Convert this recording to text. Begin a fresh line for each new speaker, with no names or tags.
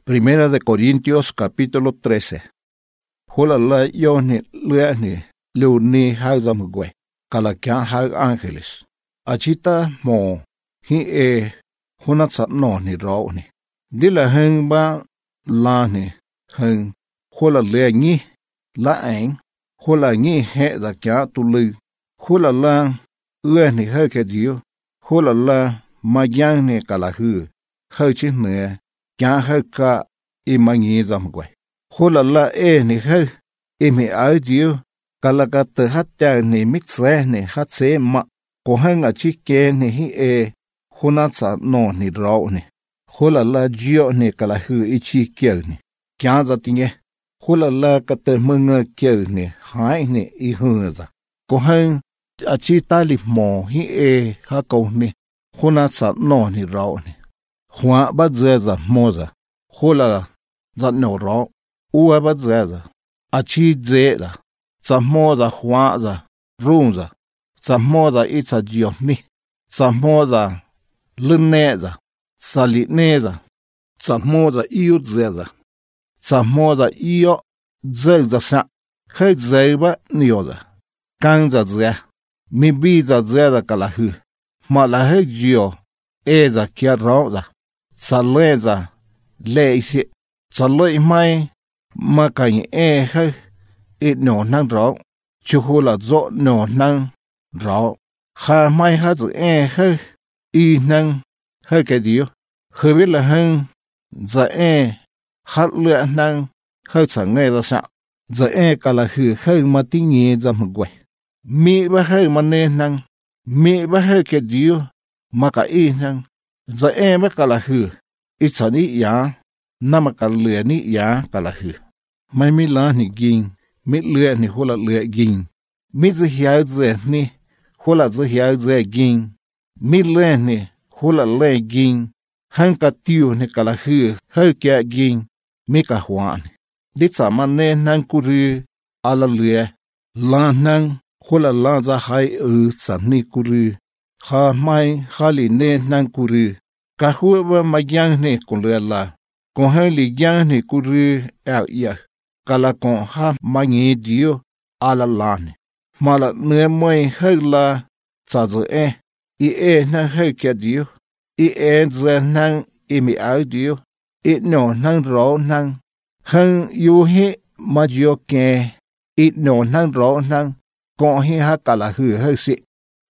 Primera de Corintios capítulo 13. Hula la yoni leani leuni hauzamugwe. Kalakian hag ángeles. Achita mo hi hunatsa no ni raoni. Dila heng ba lani heng hula le ngi la ang hula ngi he da kya tulu. Hula la ni heke dio. Hula la magyang ni kalahu. Hơi ne kya heka imangi zamgwe. Hula la ni he imi audio kalakata hatta ni mitse ni hatse ma kohanga chike ni hi hunatsa no ni raoni. Hula la jio ni kalahu ichi kiel ni. Kya zatinge. Hula la kata munga kiel ni hai ni ihunza. Kohang achi tali mo hi hakau ni hunatsa no ni raoni. Hua ba zeza moza. Hula za no rao. Ua ba zeza. Achi zeda. Za moza hua za runza. Za moza itza jioni. Za moza luneza. Za lineza. Za moza iyo zeza. Za moza iyo zeza sa. Hai zeba nioza. Kangza zea. Mibiza zeda kalahu. Malahe jio. Eza kia roza. Saleza leisi saloi mai makai he it no nang ro chuhula zo no nang ro ha mai ha zu he I nang he ke dio he vil hang za hat le nang he sa ngai la sa za kala he ma ti ngi za mgwe mi ba he ma ne nang mi ba he ke dio makai nang za ba kalahu ichani ya namakal ni ya kalahu mai mi la ni ging mi le ni hola le ging mi zi hia ze ni hola zi hia ze ging mi le ni hola le ging hanka tiu ni kalahu he kya ging mi ka hwan di samane nan kuri ala le la nan hola la za hai san ni kuri ha mai khali ne nan kuri ka huwa magyang ne kulala kon ha li gyang ne kuri ya kala kon ha mangi dio ala lan mala ne moi hela tsazo I na he kya dio I za nang imi audio I no nang ro nang hang yu he majio ke I no nang ro nang kon he ha kala hu he si